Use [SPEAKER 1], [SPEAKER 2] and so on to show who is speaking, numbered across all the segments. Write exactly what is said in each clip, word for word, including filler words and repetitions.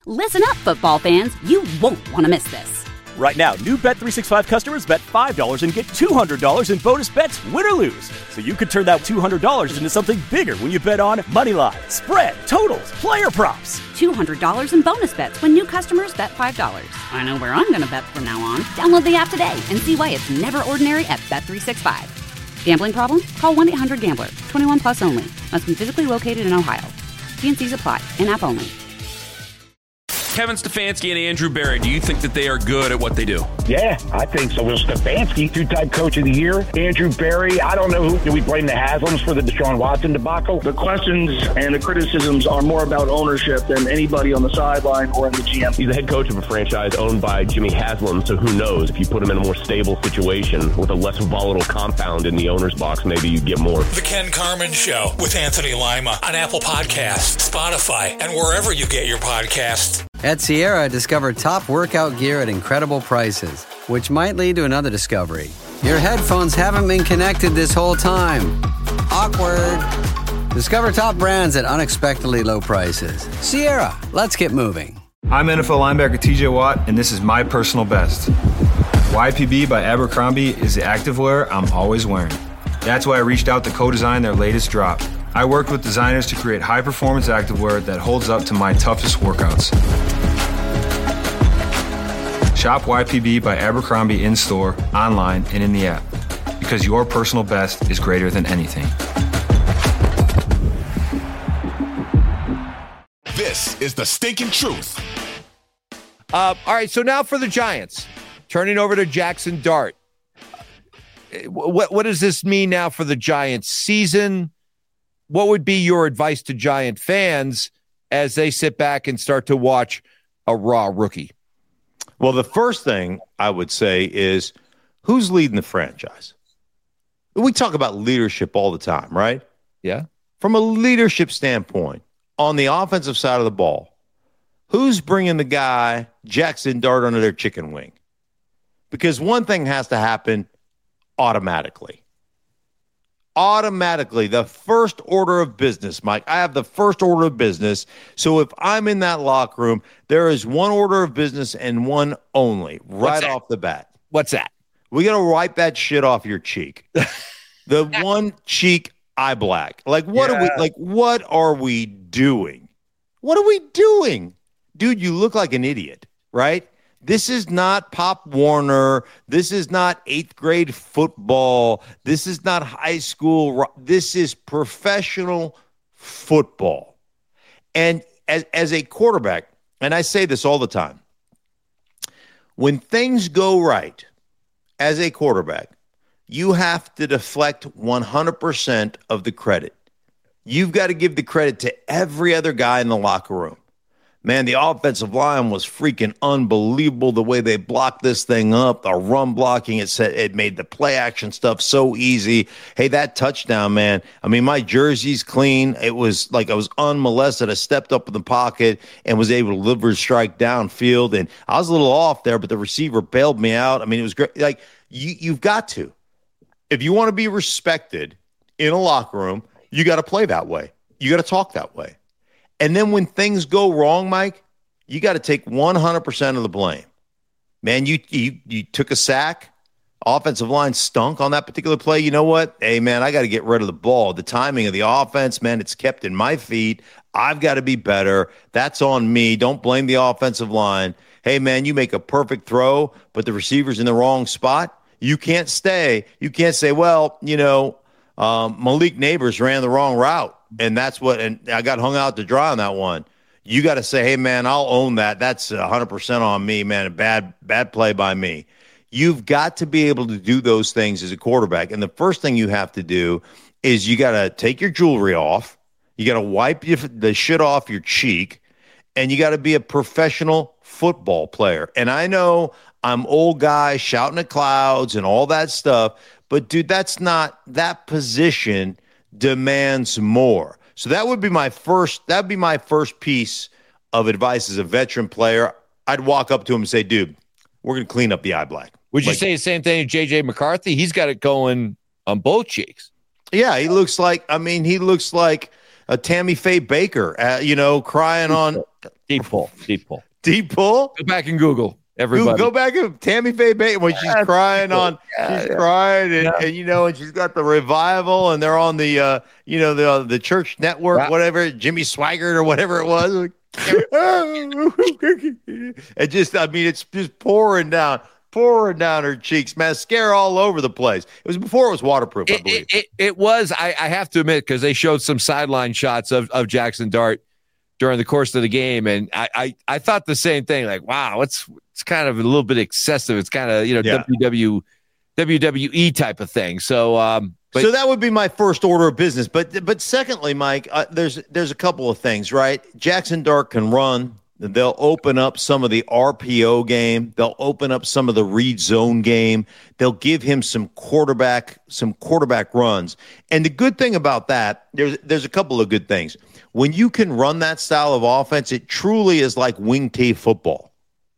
[SPEAKER 1] Listen up, football fans. You won't want to miss this.
[SPEAKER 2] Right now, new Bet three sixty-five customers bet five dollars and get two hundred dollars in bonus bets, win or lose. So you could turn that two hundred dollars into something bigger when you bet on money line, spread, totals, player props.
[SPEAKER 1] two hundred dollars in bonus bets when new customers bet five dollars. I know where I'm going to bet from now on. Download the app today and see why it's never ordinary at Bet three sixty-five. Gambling problem? Call one eight hundred gambler. twenty-one plus only. Must be physically located in Ohio. T and C's apply. In-app only.
[SPEAKER 3] Kevin Stefanski and Andrew Berry, do you think that they are good at what they do?
[SPEAKER 4] Yeah, I think so. Well, Stefanski, two-time coach of the year. Andrew Berry, I don't know who. Do we blame the Haslams for the Deshaun Watson debacle?
[SPEAKER 5] The questions and the criticisms are more about ownership than anybody on the sideline or in the G M.
[SPEAKER 6] He's the head coach of a franchise owned by Jimmy Haslam, so who knows? If you put him in a more stable situation with a less volatile compound in the owner's box, maybe you get more.
[SPEAKER 7] The Ken Carman Show with Anthony Lima on Apple Podcasts, Spotify, and wherever you get your podcasts.
[SPEAKER 8] At Sierra, discover top workout gear at incredible prices, which might lead to another discovery. Your headphones haven't been connected this whole time. Awkward. Discover top brands at unexpectedly low prices. Sierra, let's get moving.
[SPEAKER 9] I'm N F L linebacker T J Watt, and this is my personal best. Y P B by Abercrombie is the activewear I'm always wearing. That's why I reached out to co-design their latest drop. I worked with designers to create high-performance activewear that holds up to my toughest workouts. Shop Y P B by Abercrombie in-store, online, and in the app. Because your personal best is greater than anything.
[SPEAKER 10] This is the stinking truth.
[SPEAKER 11] Uh, all right, so now for the Giants. Turning over to Jackson Dart. What, what does this mean now for the Giants season? What would be your advice to Giant fans as they sit back and start to watch a raw rookie?
[SPEAKER 12] Well, the first thing I would say is who's leading the franchise? We talk about leadership all the time, right?
[SPEAKER 11] Yeah.
[SPEAKER 12] From a leadership standpoint, on the offensive side of the ball, who's bringing the guy Jackson Dart under their chicken wing? Because one thing has to happen automatically. Automatically, the first order of business, Mike. I have the first order of business. So if I'm in that locker room, there is one order of business and one only, right off the bat.
[SPEAKER 11] What's that?
[SPEAKER 12] We got to wipe that shit off your cheek. The one cheek eye black. Like, what yeah. are we, like, what are we doing? What are we doing? Dude, you look like an idiot, right? This is not Pop Warner. This is not eighth grade football. This is not high school. This is professional football. And as, as a quarterback, and I say this all the time, when things go right as a quarterback, you have to deflect one hundred percent of the credit. You've got to give the credit to every other guy in the locker room. Man, the offensive line was freaking unbelievable the way they blocked this thing up. The run blocking, it said it made the play action stuff so easy. Hey, that touchdown, man. I mean, my jersey's clean. It was like I was unmolested. I stepped up in the pocket and was able to deliver a strike downfield. And I was a little off there, but the receiver bailed me out. I mean, it was great. Like, you, you've got to. If you want to be respected in a locker room, you got to play that way. You got to talk that way. And then when things go wrong, Mike, you got to take one hundred percent of the blame. Man, you, you you took a sack. Offensive line stunk on that particular play. You know what? Hey, man, I got to get rid of the ball. The timing of the offense, man, it's kept in my feet. I've got to be better. That's on me. Don't blame the offensive line. Hey, man, you make a perfect throw, but the receiver's in the wrong spot. You can't stay. You can't say, well, you know, um, Malik Neighbors ran the wrong route. And that's what, and I got hung out to dry on that one. You got to say, hey, man, I'll own that. That's one hundred percent on me, man. A bad, bad play by me. You've got to be able to do those things as a quarterback. And the first thing you have to do is you got to take your jewelry off. You got to wipe your, the shit off your cheek. And you got to be a professional football player. And I know I'm old guy shouting at clouds and all that stuff. But, dude, that's not, that position demands more. So that would be my first, that would be my first piece of advice as a veteran player. I'd walk up to him and say, dude, we're going to clean up the eye black.
[SPEAKER 11] Would you
[SPEAKER 12] like,
[SPEAKER 11] say the same thing to J J McCarthy? He's got it going on both cheeks.
[SPEAKER 12] Yeah, he looks like, I mean, he looks like a Tammy Faye Baker, uh, you know, crying on
[SPEAKER 11] deep pull, deep pull,
[SPEAKER 12] deep pull.
[SPEAKER 11] Go back and Google everybody.
[SPEAKER 12] Go, go back and Tammy Faye Baker when she's yeah, crying on, yeah, she's yeah. crying, and, yeah. and you know, and she's got the revival, and they're on the, uh, you know, the uh, the church network, wow. whatever, Jimmy Swaggart or whatever it was. It just, I mean, it's just pouring down. pouring down her cheeks, mascara all over the place. It was before it was waterproof, I
[SPEAKER 11] it,
[SPEAKER 12] believe.
[SPEAKER 11] It, it, it was, I, I have to admit, because they showed some sideline shots of, of Jackson Dart during the course of the game, and I, I, I thought the same thing, like, wow, it's it's kind of a little bit excessive. It's kind of, you know, yeah. W W, W W E type of thing. So, um, but,
[SPEAKER 12] so that would be my first order of business. But but secondly, Mike, uh, there's there's a couple of things, right? Jackson Dart can run. They'll open up some of the R P O game. They'll open up some of the read zone game. They'll give him some quarterback, some quarterback runs. And the good thing about that, there's there's a couple of good things. When you can run that style of offense, it truly is like wing T football.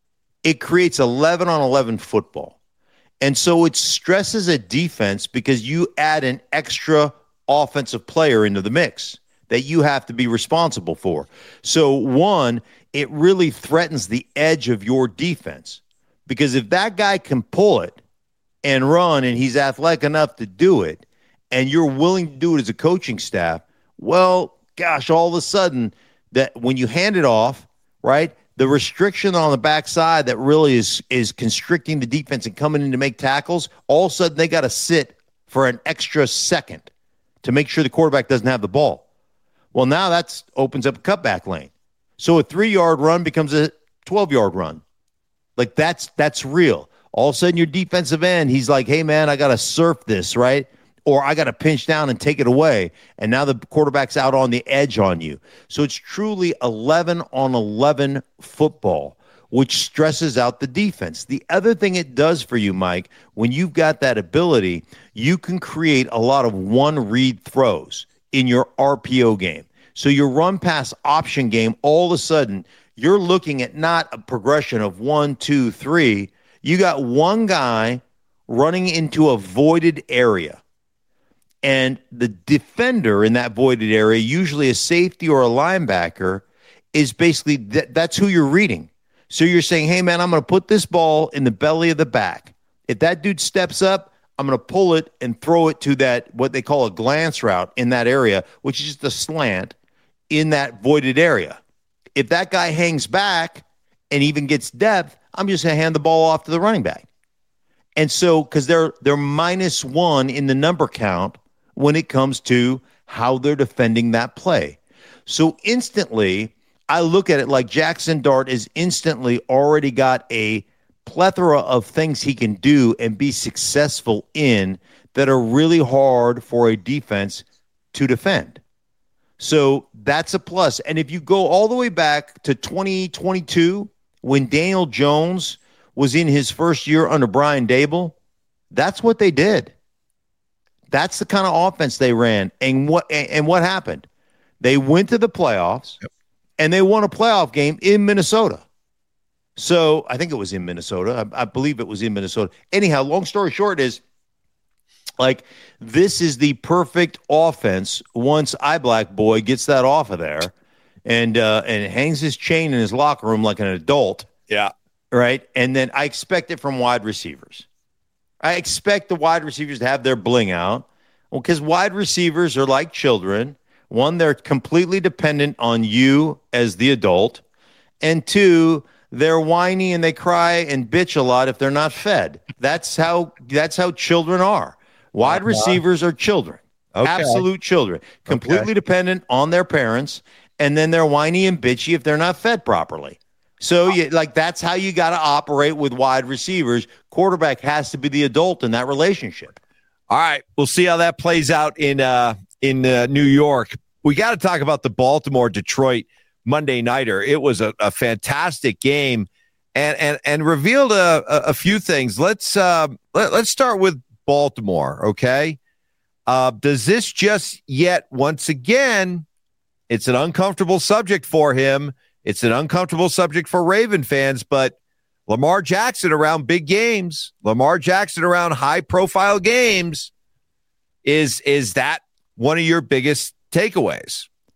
[SPEAKER 12] It creates eleven on eleven football. And so it stresses a defense because you add an extra offensive player into the mix that you have to be responsible for. So one, it really threatens the edge of your defense, because if that guy can pull it and run and he's athletic enough to do it, and you're willing to do it as a coaching staff, well, gosh, all of a sudden that when you hand it off, right, the restriction on the backside that really is is constricting the defense and coming in to make tackles, all of a sudden they got to sit for an extra second to make sure the quarterback doesn't have the ball. Well, now that opens up a cutback lane. So a three-yard run becomes a twelve-yard run. Like, that's that's real. All of a sudden, your defensive end, he's like, hey, man, I got to surf this, right? Or I got to pinch down and take it away. And now the quarterback's out on the edge on you. So it's truly eleven on eleven football, which stresses out the defense. The other thing it does for you, Mike, when you've got that ability, you can create a lot of one-read throws in your R P O game. So your run-pass option game, all of a sudden, you're looking at not a progression of one, two, three. You got one guy running into a voided area. And the defender in that voided area, usually a safety or a linebacker, is basically th- that's who you're reading. So you're saying, hey, man, I'm going to put this ball in the belly of the back. If that dude steps up, I'm going to pull it and throw it to that, what they call a glance route in that area, which is just a slant in that voided area. If that guy hangs back and even gets depth, I'm just going to hand the ball off to the running back. And so, because they're they're minus one in the number count when it comes to how they're defending that play. So instantly, I look at it like Jackson Dart is instantly already got a plethora of things he can do and be successful in that are really hard for a defense to defend. So that's a plus. And if you go all the way back to twenty twenty-two, when Daniel Jones was in his first year under Brian Daboll, that's what they did. That's the kind of offense they ran. And what and what happened? They went to the playoffs, yep. and they won a playoff game in Minnesota. So I think it was in Minnesota. I, I believe it was in Minnesota. Anyhow, long story short is, like, this is the perfect offense once iBlack Boy gets that off of there and uh, and hangs his chain in his locker room like an adult.
[SPEAKER 11] Yeah.
[SPEAKER 12] Right? And then I expect it from wide receivers. I expect the wide receivers to have their bling out. Well, because wide receivers are like children. One, they're completely dependent on you as the adult. And two, they're whiny and they cry and bitch a lot if they're not fed. That's how that's how children are. Wide uh-huh. receivers are children. Okay. Absolute children. Completely okay. dependent on their parents. And then they're whiny and bitchy if they're not fed properly. So, you, like, that's how you got to operate with wide receivers. Quarterback has to be the adult in that relationship.
[SPEAKER 11] All right, we'll see how that plays out in uh, in uh, New York. We got to talk about the Baltimore-Detroit Monday Nighter. It was a, a fantastic game, and and and revealed a, a, a few things. Let's uh, let, let's start with Baltimore. Okay, uh, does this just yet once again? It's an uncomfortable subject for him. It's an uncomfortable subject for Raven fans, but Lamar Jackson around big games, Lamar Jackson around high-profile games, is is that one of your biggest takeaways?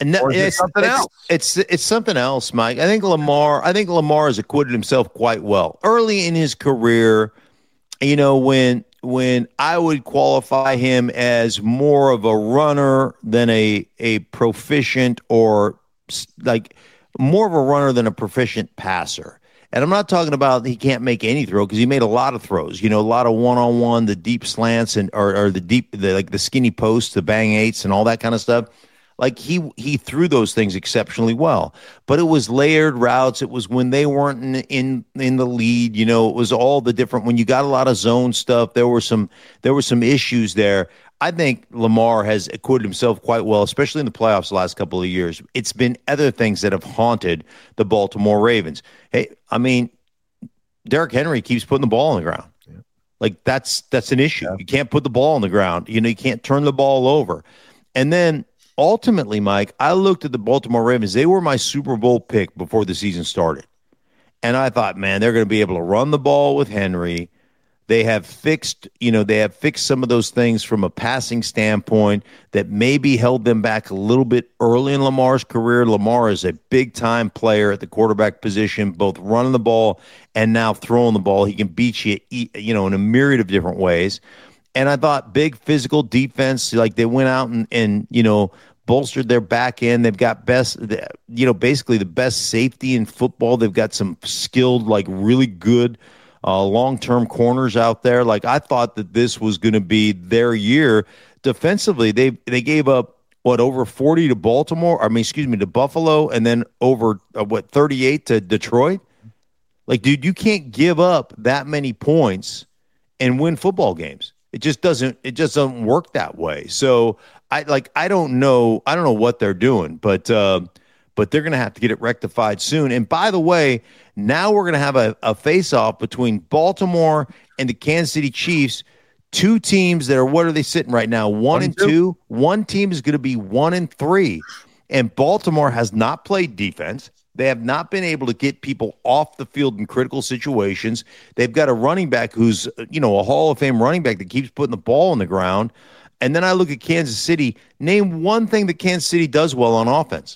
[SPEAKER 12] And no,
[SPEAKER 11] or is it
[SPEAKER 12] it's
[SPEAKER 11] something
[SPEAKER 12] it's,
[SPEAKER 11] else?
[SPEAKER 12] It's it's something else, Mike. I think Lamar. I think Lamar has acquitted himself quite well early in his career. You know, when when I would qualify him as more of a runner than a a proficient or like more of a runner than a proficient passer. And I'm not talking about he can't make any throw because he made a lot of throws. You know, a lot of one-on-one, the deep slants and or, or the deep, the, like the skinny posts, the bang eights, and all that kind of stuff. Like he he threw those things exceptionally well, but it was layered routes. It was when they weren't in, in in the lead. You know, it was all the different. When you got a lot of zone stuff, there were some there were some issues there. I think Lamar has acquitted himself quite well, especially in the playoffs the last couple of years. It's been other things that have haunted the Baltimore Ravens. Hey, I mean, Derrick Henry keeps putting the ball on the ground. Yeah. Like that's that's an issue. Yeah. You can't put the ball on the ground. You know, you can't turn the ball over. And then ultimately, Mike, I looked at the Baltimore Ravens. They were my Super Bowl pick before the season started. And I thought, man, they're going to be able to run the ball with Henry. They have fixed, you know, they have fixed some of those things from a passing standpoint that maybe held them back a little bit early in Lamar's career. Lamar is a big-time player at the quarterback position, both running the ball and now throwing the ball. He can beat you, you know, in a myriad of different ways. And I thought big physical defense, like they went out and, and you know, bolstered their back end. They've got best, you know, basically the best safety in football. They've got some skilled, like really good uh, long-term corners out there. Like I thought that this was going to be their year. Defensively, they they gave up, what, over forty to Baltimore? I mean, excuse me, to Buffalo, and then over, uh, what, thirty-eight to Detroit? Like, dude, you can't give up that many points and win football games. It just doesn't. It just doesn't work that way. So I like. I don't know. I don't know what they're doing, but uh, but they're going to have to get it rectified soon. And by the way, now we're going to have a, a face-off between Baltimore and the Kansas City Chiefs. Two teams that are, what are they sitting right now? One, one and two. two. One team is going to be one and three, and Baltimore has not played defense. They have not been able to get people off the field in critical situations. They've got a running back who's, you know, a Hall of Fame running back that keeps putting the ball on the ground. And then I look at Kansas City. Name one thing that Kansas City does well on offense.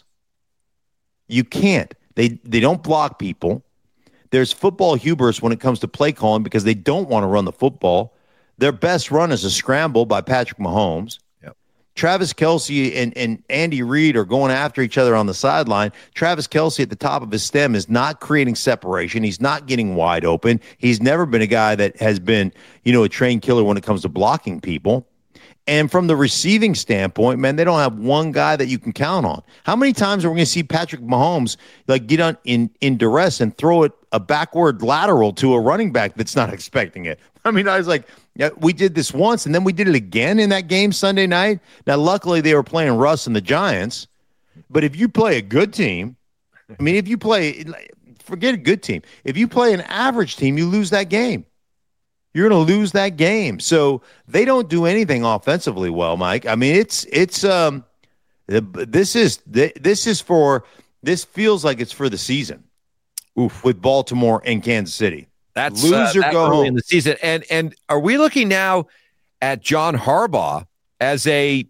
[SPEAKER 12] You can't. They they don't block people. There's football hubris when it comes to play calling because they don't want to run the football. Their best run is a scramble by Patrick Mahomes. Travis Kelce and, and Andy Reid are going after each other on the sideline. Travis Kelce at the top of his stem is not creating separation. He's not getting wide open. He's never been a guy that has been, you know, a trained killer when it comes to blocking people. And from the receiving standpoint, man, they don't have one guy that you can count on. How many times are we going to see Patrick Mahomes like get on in, in duress and throw it a backward lateral to a running back that's not expecting it? I mean, I was like, yeah, we did this once, and then we did it again in that game Sunday night. Now, luckily, they were playing Russ and the Giants. But if you play a good team, I mean, if you play, forget a good team. If you play an average team, you lose that game. You're going to lose that game. So they don't do anything offensively well, Mike. I mean, it's it's um, this is this is for this feels like it's for the season. Oof, with Baltimore and Kansas City.
[SPEAKER 11] That's
[SPEAKER 12] lose
[SPEAKER 11] uh,
[SPEAKER 12] or
[SPEAKER 11] that
[SPEAKER 12] go
[SPEAKER 11] early
[SPEAKER 12] home
[SPEAKER 11] in the season. And and are we looking now at John Harbaugh as a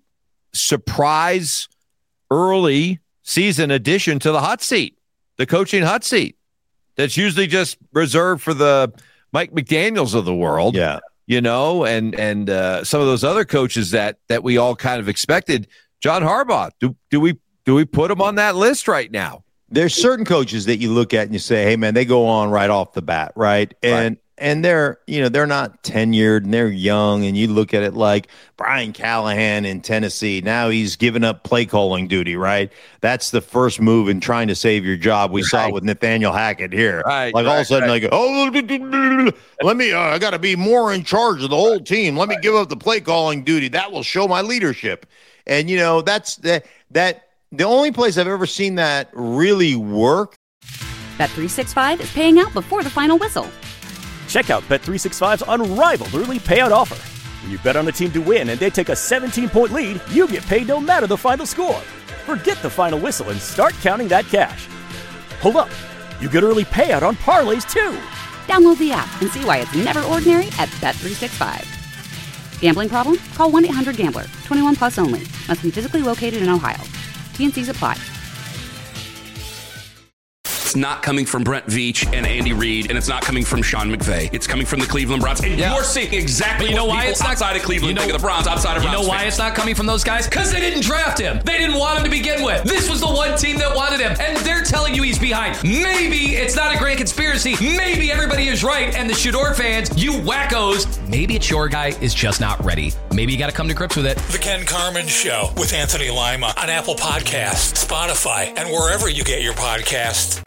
[SPEAKER 11] surprise early season addition to the hot seat, the coaching hot seat that's usually just reserved for the Mike McDaniels of the world?
[SPEAKER 12] Yeah,
[SPEAKER 11] you know, and and uh, some of those other coaches that that we all kind of expected. John Harbaugh, do do we do we put him on that list right now?
[SPEAKER 12] There's certain coaches that you look at and you say, hey, man, they go on right off the bat, right? And right. and they're, you know, they're not tenured and they're young. And you look at it like Brian Callahan in Tennessee. Now he's given up play calling duty, right? That's the first move in trying to save your job. We right. saw it with Nathaniel Hackett here.
[SPEAKER 11] Right,
[SPEAKER 12] like
[SPEAKER 11] right,
[SPEAKER 12] all of a sudden,
[SPEAKER 11] right.
[SPEAKER 12] like, oh, let me, uh, I got to be more in charge of the whole team. Let me give up the play calling duty. That will show my leadership. And, you know, that's that, that, the only place I've ever seen that really work.
[SPEAKER 1] Bet three sixty-five is paying out before the final whistle.
[SPEAKER 2] Check out Bet three sixty-five's unrivaled early payout offer. When you bet on a team to win and they take a seventeen-point lead, you get paid no matter the final score. Forget the final whistle and start counting that cash. Hold up. You get early payout on parlays, too.
[SPEAKER 1] Download the app and see why it's never ordinary at Bet three sixty-five. Gambling problem? Call one eight hundred gambler. twenty-one plus only. Must be physically located in Ohio. T N Cs apply.
[SPEAKER 3] It's not coming from Brent Veach and Andy Reid, and it's not coming from Sean McVay. It's coming from the Cleveland Browns. And yeah. you're seeing exactly
[SPEAKER 13] you know
[SPEAKER 3] what
[SPEAKER 13] why
[SPEAKER 3] people
[SPEAKER 13] it's not,
[SPEAKER 3] outside of Cleveland you know, think of the Browns, outside of
[SPEAKER 13] You
[SPEAKER 3] Browns
[SPEAKER 13] know why
[SPEAKER 3] fans.
[SPEAKER 13] it's not coming from those guys? Because they didn't draft him. They didn't want him to begin with. This was the one team that wanted him, and they're telling you he's behind. Maybe it's not a grand conspiracy. Maybe everybody is right, and the Shador fans, you wackos, maybe it's your guy is just not ready. Maybe you got to come to grips with it.
[SPEAKER 7] The Ken Carman Show with Anthony Lima on Apple Podcasts, Spotify, and wherever you get your podcasts.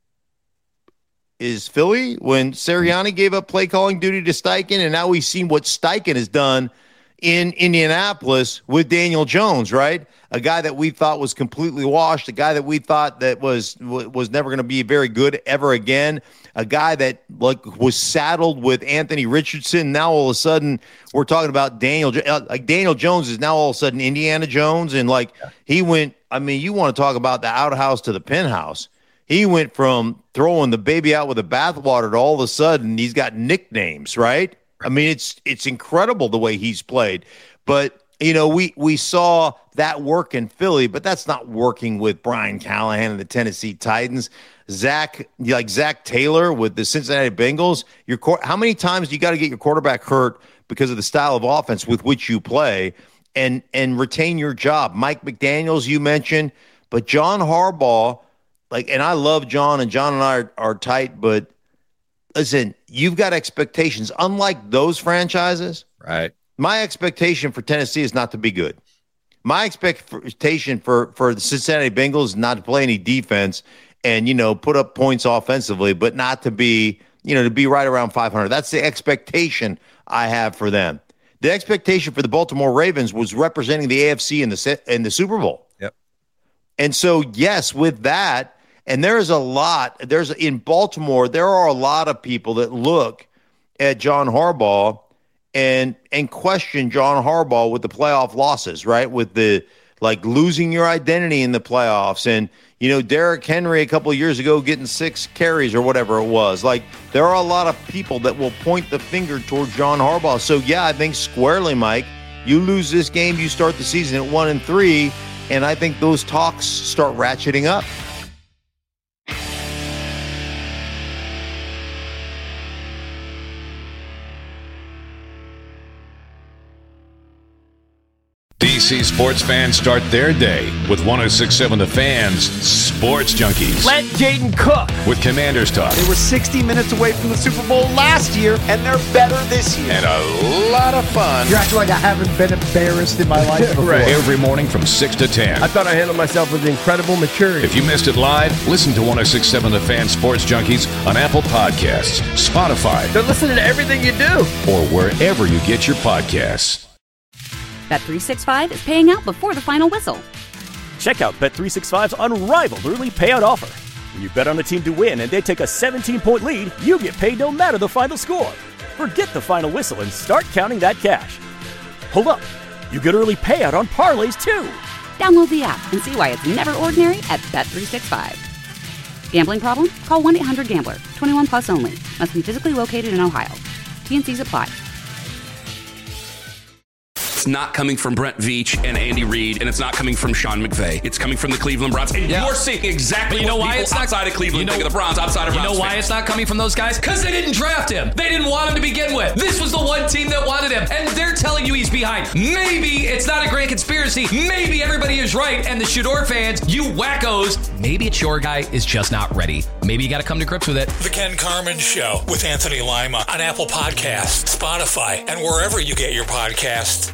[SPEAKER 12] Is Philly when Sirianni gave up play calling duty to Steichen, and now we've seen what Steichen has done in Indianapolis with Daniel Jones, right? A guy that we thought was completely washed, a guy that we thought that was was never going to be very good ever again, a guy that like was saddled with Anthony Richardson. Now all of a sudden we're talking about Daniel like Daniel Jones is now all of a sudden Indiana Jones, and like he went. I mean, you want to talk about the outhouse to the penthouse. He went from throwing the baby out with the bathwater to all of a sudden he's got nicknames, right? I mean, it's it's incredible the way he's played. But, you know, we we saw that work in Philly, but that's not working with Brian Callahan and the Tennessee Titans. Zach, like Zach Taylor with the Cincinnati Bengals, your how many times do you got to get your quarterback hurt because of the style of offense with which you play and and retain your job? Mike McDaniels, you mentioned, but John Harbaugh, like, and I love John, and John and I are, are tight, but listen, you've got expectations. Unlike those franchises,
[SPEAKER 11] right?
[SPEAKER 12] My expectation for Tennessee is not to be good. My expectation for, for the Cincinnati Bengals is not to play any defense and, you know, put up points offensively, but not to be, you know, to be right around five hundred. That's the expectation I have for them. The expectation for the Baltimore Ravens was representing the A F C in the in the Super Bowl.
[SPEAKER 11] Yep.
[SPEAKER 12] And so, yes, with that, and there's a lot, there's in Baltimore, there are a lot of people that look at John Harbaugh and and question John Harbaugh with the playoff losses, right? With the, like, losing your identity in the playoffs. And, you know, Derrick Henry a couple of years ago getting six carries or whatever it was. Like, there are a lot of people that will point the finger toward John Harbaugh. So, yeah, I think squarely, Mike, you lose this game, you start the season at one and three, and I think those talks start ratcheting up.
[SPEAKER 14] D C sports fans start their day with one oh six point seven The Fan's Sports Junkies.
[SPEAKER 15] Let Jaden cook.
[SPEAKER 14] With Commanders Talk.
[SPEAKER 15] They were sixty minutes away from the Super Bowl last year, and they're better this year.
[SPEAKER 14] And a lot of fun.
[SPEAKER 16] You're acting like I haven't been embarrassed in my life before.
[SPEAKER 14] Right. Every morning from six to ten.
[SPEAKER 16] I thought I handled myself with incredible maturity.
[SPEAKER 14] If you missed it live, listen to one oh six point seven The Fan Sports Junkies on Apple Podcasts, Spotify.
[SPEAKER 16] They're listening to everything you do.
[SPEAKER 14] Or wherever you get your podcasts.
[SPEAKER 1] Bet three sixty-five is paying out before the final whistle.
[SPEAKER 2] Check out Bet three sixty-five's unrivaled early payout offer. When you bet on a team to win and they take a seventeen-point lead, you get paid no matter the final score. Forget the final whistle and start counting that cash. Hold up. You get early payout on parlays, too.
[SPEAKER 1] Download the app and see why it's never ordinary at Bet three sixty-five. Gambling problem? Call one eight hundred gambler. twenty-one plus only. Must be physically located in Ohio. T N Cs apply.
[SPEAKER 3] It's not coming from Brent Veach and Andy Reid, and it's not coming from Sean McVay. It's coming from the Cleveland Browns. And
[SPEAKER 13] yeah.
[SPEAKER 3] you're seeing exactly
[SPEAKER 13] you know
[SPEAKER 3] what
[SPEAKER 13] why
[SPEAKER 3] people
[SPEAKER 13] it's not,
[SPEAKER 3] outside of Cleveland
[SPEAKER 13] you know,
[SPEAKER 3] think of the Browns, outside of
[SPEAKER 13] You
[SPEAKER 3] Browns
[SPEAKER 13] know why
[SPEAKER 3] fans.
[SPEAKER 13] it's not coming from those guys? Because they didn't draft him. They didn't want him to begin with. This was the one team that wanted him, and they're telling you he's behind. Maybe it's not a grand conspiracy. Maybe everybody is right, and the Shador fans, you wackos, maybe it's your guy is just not ready. Maybe you got to come to grips with it.
[SPEAKER 7] The Ken Carman Show with Anthony Lima on Apple Podcasts, Spotify, and wherever you get your podcasts.